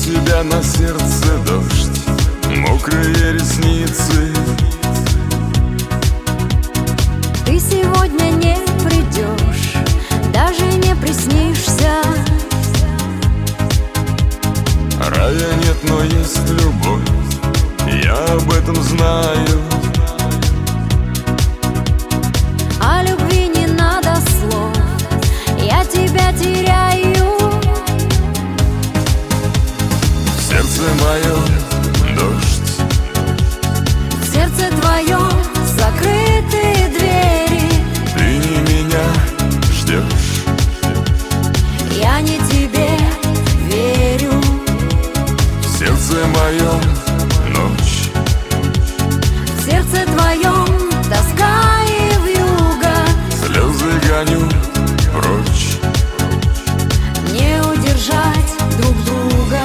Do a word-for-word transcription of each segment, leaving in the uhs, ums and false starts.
тебя на сердце дождь, мокрые ресницы. Ты сегодня не придешь, даже не приснишься. Рая нет, но есть любовь, я об этом знаю. О любви не надо слов, я тебя теряю. В сердце моем дождь, В сердце твоем закрытые двери. ты не меня ждешь, Я не тебе верю. в сердце моем ночь, В сердце твоем тоска и вьюга. слезы гоню прочь. Не удержать друг друга.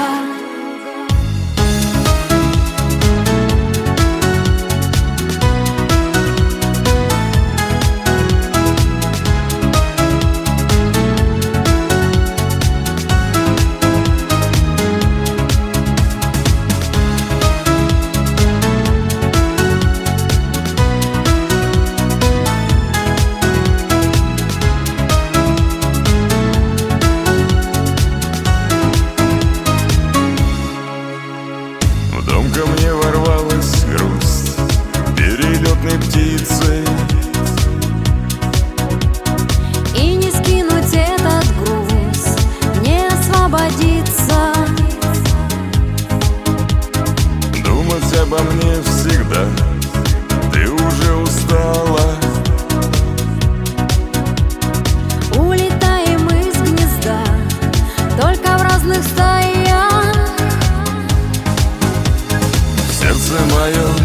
В дом ко мне ворвалась грусть перелетной птицей. И не скинуть этот груз, не освободиться. Думать обо мне всегда, ты уже устала. Улетаем из гнезда, только в разных стаях. В сердце моем